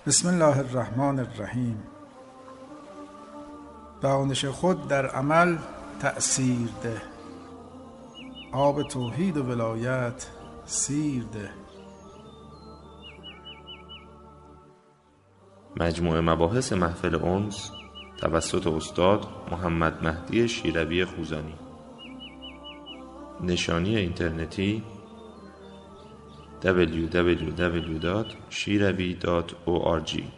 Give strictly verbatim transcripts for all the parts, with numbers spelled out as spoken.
بسم الله الرحمن الرحیم. دانش خود در عمل تأثیر ده، آب توحید و ولایت سیر ده. مجموعه مباحث محفل انس توسط استاد محمد مهدی شیروی خوزانی. نشانی اینترنتی دبلیو دبلیو دبلیو دات شیروی دات او آر جی.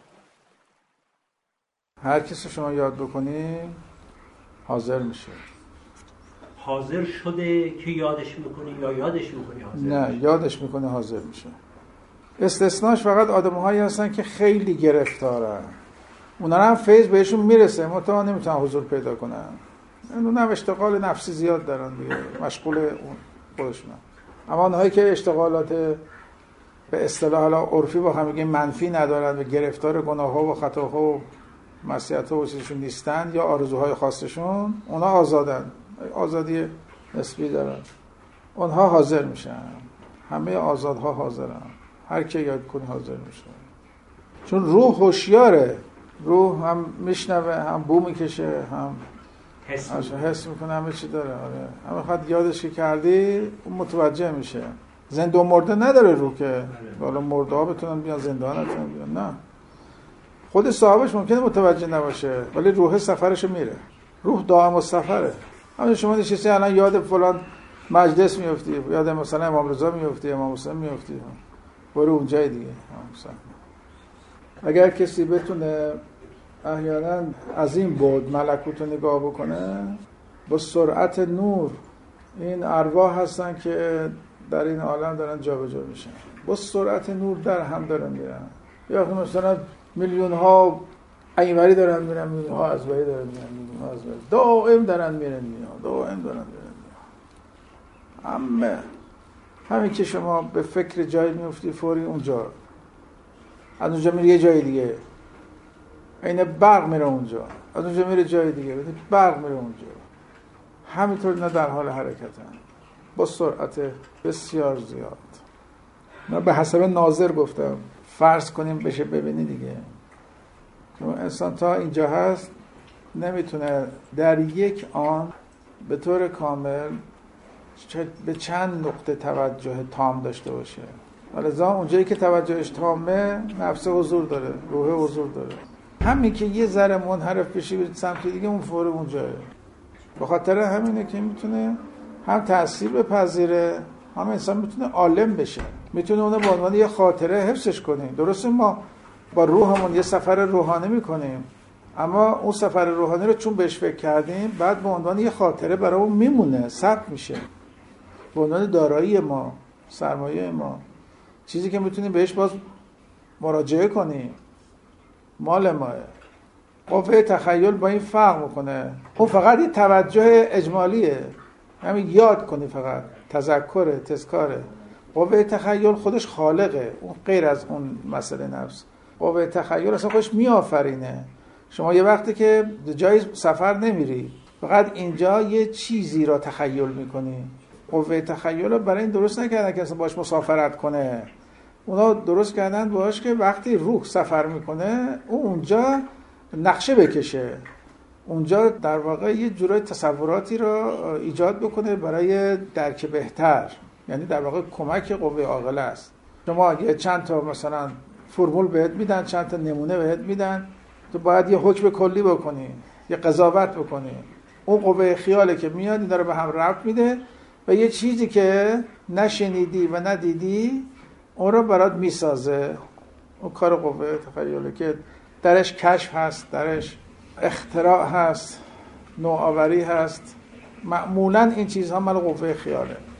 هر کسی شما یاد بکنی حاضر میشه. حاضر شده که یادش میکنی یا یادش میکنی حاضر نه میشه؟ یادش میکنه حاضر میشه. استثناش فقط آدم‌هایی هستن که خیلی گرفتارن، اونا هم فیض بهشون میرسه متا نمیتونن حضور پیدا کنن. اونا هم اشتغال نفسی زیاد دارن دیگه، مشغول اون خودشونن. اما اونهایی که اشتغالات به اصطلاح حالا عرفی با هم میگیم منفی ندارن و گرفتار گناه‌ها و خطاها و معصیت‌ها و چیزشون نیستن یا آرزوهای خاصشون، اونا آزادن، آزادی نسبی دارن، اونها حاضر میشن. همه آزادها حاضرن، هر کی یاد کنه حاضر میشه. چون روح هوشیاره، روح هم میشنوه، هم بو میکشه، هم حس میکنه، حس میکنه، همه چی داره. آره همه خاطر یادش که کردی اون متوجه میشه. زنده و مرده نداره روح که حالا مرده ها بتونن بیان، زنده ها نتونن بیان. نه، خود صاحبش ممکنه متوجه نباشه ولی روح سفرشو میره. روح دائم السفره. همین شما نشستی الان یاد فلان مجلس میافتی، یاد مثلا امام رضا میافتی، امام حسین میافتی، برو اونجای دیگه. اگر کسی بتونه احیانا از این بعد ملکوت رو نگاه بکنه، با سرعت نور این ارواح هستن که در این عالم دارن جابجا میشن، با سرعت نور در هم دارن میرن. یا مثلا میلیون ها اینوری دارن میرن، میلیون ها از وری دارن میرن، میلیون ها از وری دائم دارن میرن میان، دائم دارن میرن میان. اما همین که شما به فکر جایی میفتی فوری اونجا، از اونجا میره یه جای دیگه، این برق میره اونجا، از اونجا میره جای دیگه، برق میره اونجا. همینطور اینا در حال حرکتن با سرعت بسیار زیاد. من به حسب ناظر گفتم، فرض کنیم بشه ببینی دیگه. چون انسان تا اینجا هست نمیتونه در یک آن به طور کامل به چند نقطه توجه تام داشته باشه. ولذا اونجایی که توجهش تامه نفس حضور داره، روح حضور داره. همین که یه ذره منحرف بشی به سمت دیگه اون فور اونجاه. به خاطر همینه که میتونه هم تأثیر بپذیره، هم انسان میتونه عالم بشه، میتونه اونو به عنوان یه خاطره حفظش کنیم. درسته ما با روحمون یه سفر روحانی میکنیم، اما اون سفر روحانی رو چون بهش فکر کردیم بعد به عنوان یه خاطره برای اون میمونه، ثبت میشه، به عنوان دارایی ما، سرمایه ما، چیزی که میتونیم بهش باز مراجعه کنیم، مال ماه. قوه تخیل با این فرق میکنه. اون فقط یه توجه اجمالیه، همین یاد کنی، فقط تذکره، تذکاره. قوه تخیل خودش خالقه، اون غیر از اون مسئله نفس. قوه تخیل اصلا خودش میآفرینه. شما یه وقتی که جای سفر نمیری، فقط اینجا یه چیزی را تخیل میکنی. قوه تخیل رو برای این درست نکردن که اصلا باش مسافرت کنه. اونا درست کردن باش که وقتی روح سفر میکنه اون اونجا نقشه بکشه، اونجا در واقع یه جورای تصوراتی رو ایجاد بکنه برای درک بهتر. یعنی در واقع کمک قوه عاقله است. شما یه چند تا مثلا فرمول بهت میدن، چند تا نمونه بهت میدن، تو باید یه حکم کلی بکنی، یه قضاوت بکنی. اون قوه خیاله که میاد اینا رو به هم ربط میده و یه چیزی که نشنیدی و ندیدی اون رو برات میسازه. اون کار قوه تخیله که درش کشف هست، درش اختراع هست، نوآوری هست. معمولا این چیزها مال قوه خیاله.